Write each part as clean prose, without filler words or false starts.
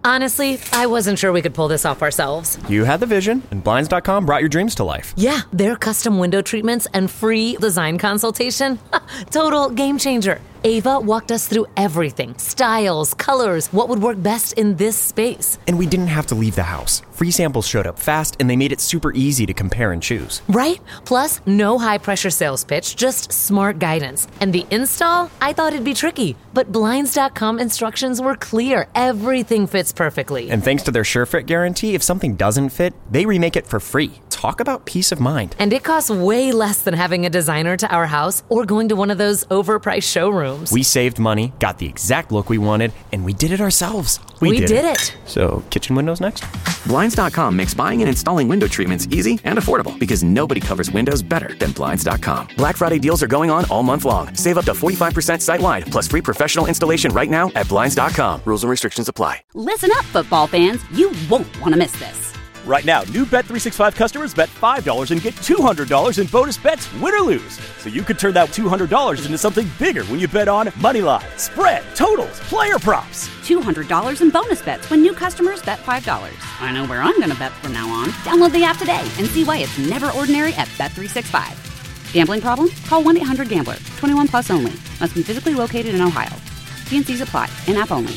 Honestly, I wasn't sure we could pull this off ourselves. You had the vision, and Blinds.com brought your dreams to life. Yeah, their custom window treatments and free design consultation. Total game changer. Ava walked us through everything. Styles, colors, what would work best in this space. And we didn't have to leave the house. Free samples showed up fast, and they made it super easy to compare and choose. Right? Plus, no high-pressure sales pitch, just smart guidance. And the install? I thought it'd be tricky, but Blinds.com instructions were clear. Everything fits perfectly. And thanks to their SureFit guarantee, if something doesn't fit, they remake it for free. Talk about peace of mind. And it costs way less than having a designer to our house or going to one of those overpriced showrooms. We saved money, got the exact look we wanted, and we did it ourselves. We did it. So, kitchen windows next? Blinds.com makes buying and installing window treatments easy and affordable because nobody covers windows better than Blinds.com. Black Friday deals are going on all month long. Save up to 45% site-wide, plus free professional installation right now at Blinds.com. Rules and restrictions apply. Listen up, football fans. You won't want to miss this. Right now, new Bet365 customers bet $5 and get $200 in bonus bets, win or lose. So you could turn that $200 into something bigger when you bet on moneyline, spread, totals, player props. $200 in bonus bets when new customers bet $5. I know where I'm going to bet from now on. Download the app today and see why it's never ordinary at Bet365. Gambling problem? Call 1-800-GAMBLER. 21 plus only. Must be physically located in Ohio. T&Cs apply. In-app only.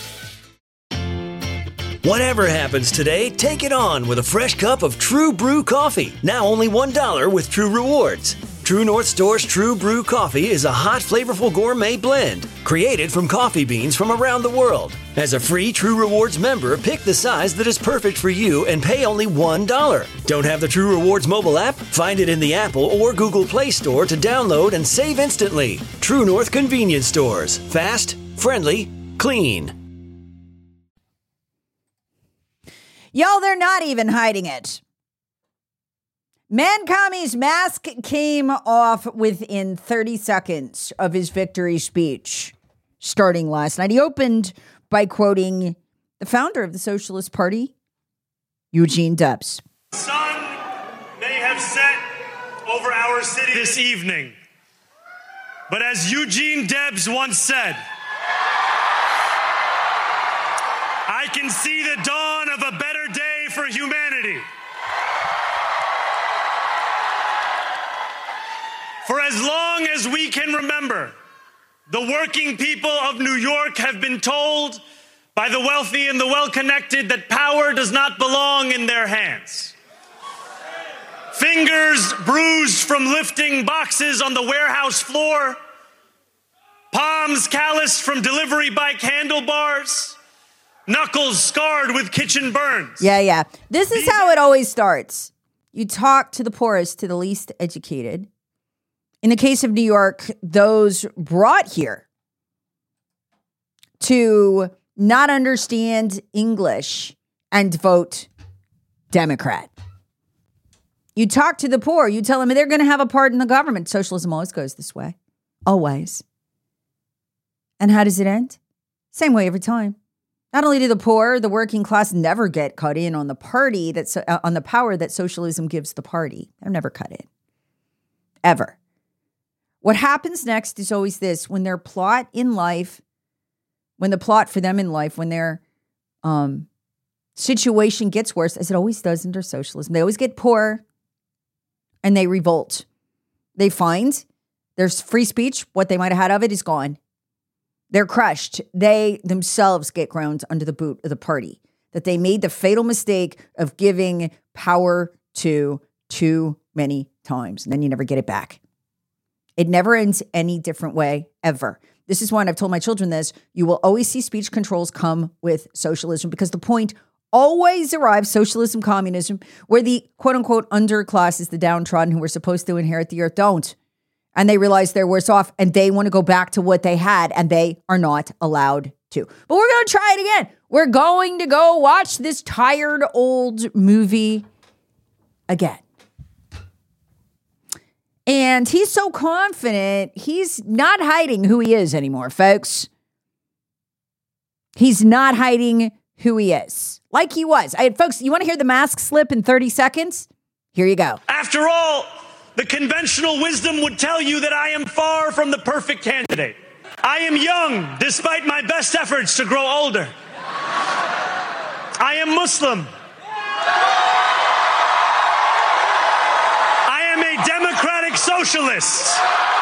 Whatever happens today, take it on with a fresh cup of True Brew coffee. Now only $1 with True Rewards. True North Store's True Brew coffee is a hot, flavorful gourmet blend created from coffee beans from around the world. As a free True Rewards member, pick the size that is perfect for you and pay only $1. Don't have the True Rewards mobile app? Find it in the Apple or Google Play Store to download and save instantly. True North Convenience Stores. Fast, friendly, clean. Y'all, they're not even hiding it. Mankami's mask came off within 30 seconds of his victory speech starting last night. He opened by quoting the founder of the Socialist Party, Eugene Debs. The sun may have set over our city this evening, but as Eugene Debs once said, I can see the dawn of a better day for humanity. For as long as we can remember, the working people of New York have been told by the wealthy and the well-connected that power does not belong in their hands. Fingers bruised from lifting boxes on the warehouse floor, palms calloused from delivery bike handlebars, knuckles scarred with kitchen burns. Yeah. This is how it always starts. You talk to the poorest, to the least educated. In the case of New York, those brought here to not understand English and vote Democrat. You talk to the poor. You tell them they're going to have a part in the government. Socialism always goes this way. Always. And how does it end? Same way every time. Not only do the poor, the working class never get cut in on the party that's on the power that socialism gives the party. They're never cut in. Ever. What happens next is always this. When their plot in life, when the plot for them in life, when their situation gets worse, as it always does under socialism, they always get poor and they revolt. They find there's free speech. What they might have had of it is gone. They're crushed. They themselves get ground under the boot of the party. That they made the fatal mistake of giving power to too many times. And then you never get it back. It never ends any different way, ever. This is why I've told my children this. You will always see speech controls come with socialism because the point always arrives, socialism, communism, where the quote-unquote underclasses, the downtrodden who were supposed to inherit the earth, don't. And they realize they're worse off and they want to go back to what they had and they are not allowed to. But we're going to try it again. We're going to go watch this tired old movie again. And he's so confident, he's not hiding who he is anymore, folks. He's not hiding who he is. Like he was. Folks, you want to hear the mask slip in 30 seconds? Here you go. After all, the conventional wisdom would tell you that I am far from the perfect candidate. I am young, despite my best efforts to grow older. am Muslim. I am a democratic socialist.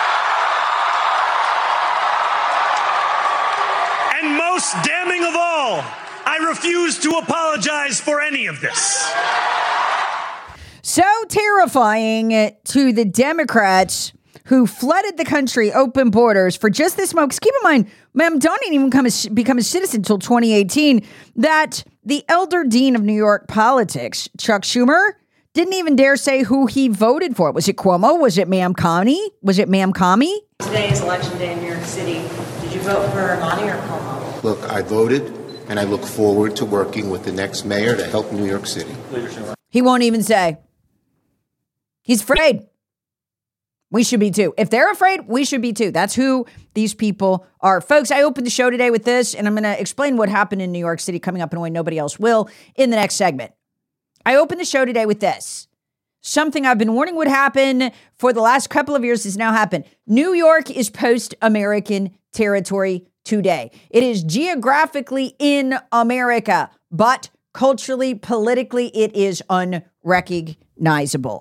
And most damning of all, I refuse to apologize for any of this. So terrifying to the Democrats who flooded the country, open borders for just this moment. 'Cause keep in mind, Mamdani didn't even become a citizen until 2018, that the elder dean of New York politics, Chuck Schumer, didn't even dare say who he voted for. Was it Cuomo? Was it Ma'am Connie? Was it Ma'am Commie? Today is election day in New York City. Did you vote for Armani or Cuomo? Look, I voted, and I look forward to working with the next mayor to help New York City. He won't even say. He's afraid. We should be too. If they're afraid, we should be too. That's who these people are. Folks, I opened the show today with this, and I'm going to explain what happened in New York City coming up in a way nobody else will in the next segment. I opened the show today with this. Something I've been warning would happen for the last couple of years has now happened. New York is post-American territory today. It is geographically in America, but culturally, politically, it is unrecognizable.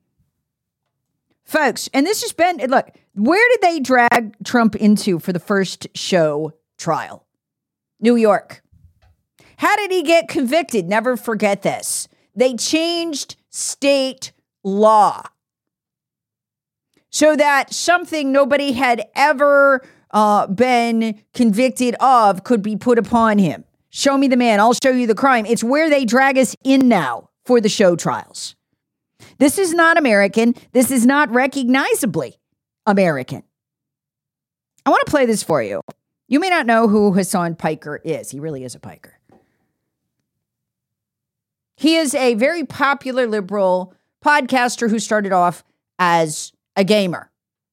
Folks, and this has been, look, where did they drag Trump into for the first show trial? New York. How did he get convicted? Never forget this. They changed state law so that something nobody had ever been convicted of could be put upon him. Show me the man. I'll show you the crime. It's where they drag us in now for the show trials. This is not American. This is not recognizably American. I want to play this for you. You may not know who Hasan Piker is. He really is a piker. He is a very popular liberal podcaster who started off as a gamer.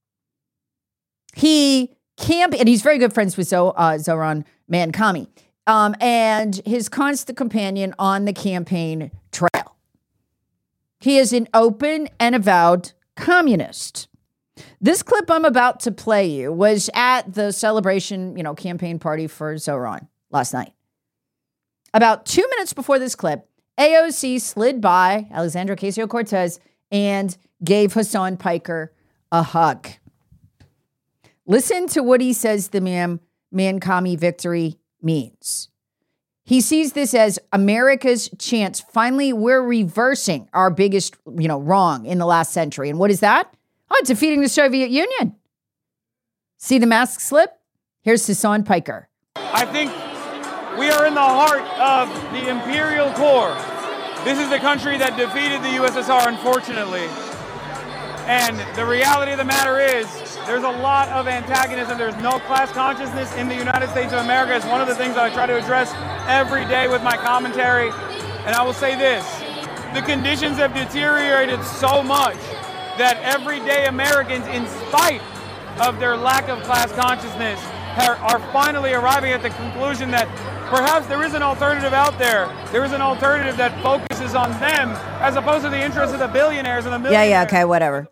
And he's very good friends with Zohran Mamdani, and his constant companion on the campaign trail. He is an open and avowed communist. This clip I'm about to play you was at the celebration, campaign party for Zohran last night. About 2 minutes before this clip, AOC slid by Alexandria Ocasio-Cortez and gave Hasan Piker a hug. Listen to what he says the Mamdani victory means. He sees this as America's chance. Finally, we're reversing our biggest, wrong in the last century. And what is that? Oh, defeating the Soviet Union. See the mask slip? Here's Hasan Piker. I think we are in the heart of the imperial core. This is the country that defeated the USSR, unfortunately. And the reality of the matter is, there's a lot of antagonism. There's no class consciousness in the United States of America. It's one of the things that I try to address every day with my commentary. And I will say this, the conditions have deteriorated so much that everyday Americans, in spite of their lack of class consciousness, are finally arriving at the conclusion that perhaps there is an alternative out there. There is an alternative that focuses on them as opposed to the interests of the billionaires and the millionaires. Yeah, okay, whatever.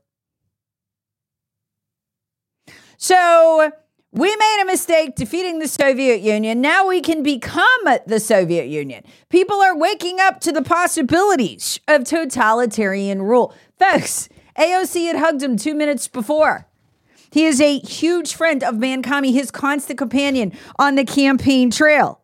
So we made a mistake defeating the Soviet Union. Now we can become the Soviet Union. People are waking up to the possibilities of totalitarian rule. Folks, AOC had hugged him 2 minutes before. He is a huge friend of Mamdani, his constant companion on the campaign trail.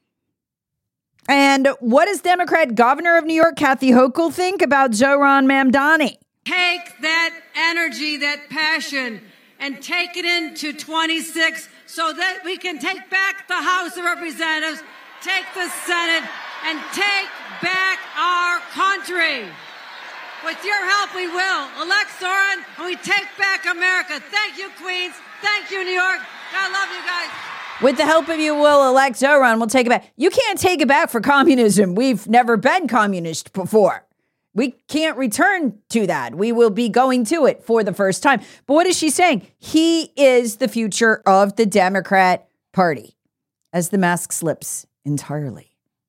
And what does Democrat governor of New York, Kathy Hochul, think about Zohran Mamdani? Take that energy, that passion, and take it into 26 so that we can take back the House of Representatives, take the Senate, and take back our country. With your help, we will. Elect Zohran, and we take back America. Thank you, Queens. Thank you, New York. I love you guys. With the help of you, we'll elect Zohran. We'll take it back. You can't take it back for communism. We've never been communist before. We can't return to that. We will be going to it for the first time. But what is she saying? He is the future of the Democrat Party, as the mask slips entirely.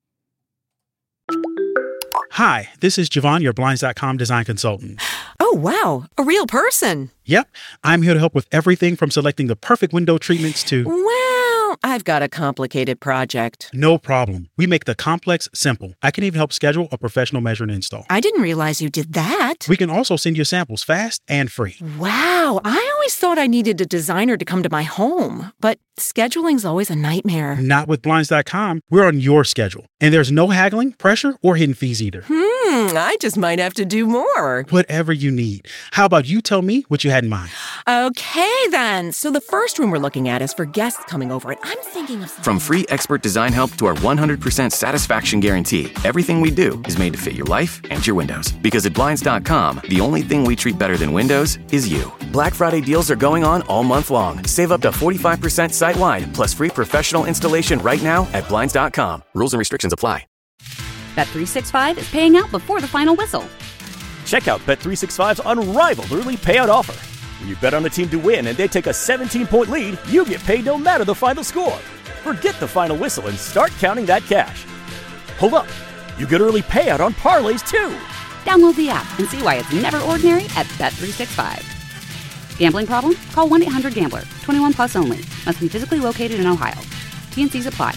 Hi, this is Javon, your Blinds.com design consultant. Oh, wow. A real person. Yep. I'm here to help with everything from selecting the perfect window treatments to... Well, I've got a complicated project. No problem. We make the complex simple. I can even help schedule a professional measure and install. I didn't realize you did that. We can also send you samples fast and free. Wow, I always thought I needed a designer to come to my home, but scheduling's always a nightmare. Not with Blinds.com. We're on your schedule. And there's no haggling, pressure, or hidden fees either. I just might have to do more. Whatever you need. How about you tell me what you had in mind? Okay, then. So the first room we're looking at is for guests coming over, and I'm thinking of something. From free expert design help to our 100% satisfaction guarantee, everything we do is made to fit your life and your windows. Because at Blinds.com, the only thing we treat better than windows is you. Black Friday deals are going on all month long. Save up to 45% site-wide, plus free professional installation right now at Blinds.com. Rules and restrictions apply. Bet365 is paying out before the final whistle. Check out Bet365's unrivaled early payout offer. When you bet on a team to win and they take a 17-point lead, you get paid no matter the final score. Forget the final whistle and start counting that cash. Hold up. You get early payout on parlays, too. Download the app and see why it's never ordinary at Bet365. Gambling problem? Call 1-800-GAMBLER. 21 plus only. Must be physically located in Ohio. T&Cs apply.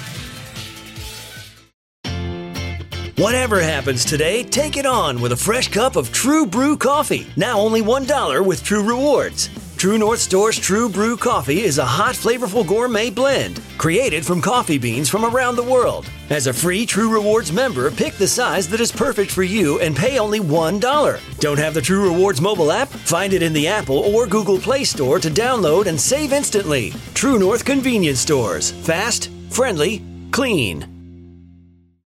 Whatever happens today, take it on with a fresh cup of True Brew coffee. Now only $1 with True Rewards. True North Store's True Brew coffee is a hot, flavorful gourmet blend created from coffee beans from around the world. As a free True Rewards member, pick the size that is perfect for you and pay only $1. Don't have the True Rewards mobile app? Find it in the Apple or Google Play Store to download and save instantly. True North Convenience Stores. Fast, friendly, clean.